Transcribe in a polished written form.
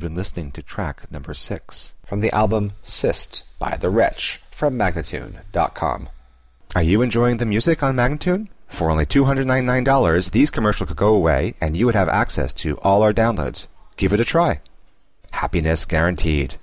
been listening to track number 6 from the album Cyst by The Wretch from Magnatune.com. Are you enjoying the music on Magnatune? For only $299, these commercials could go away and you would have access to all our downloads. Give it a try. Happiness guaranteed.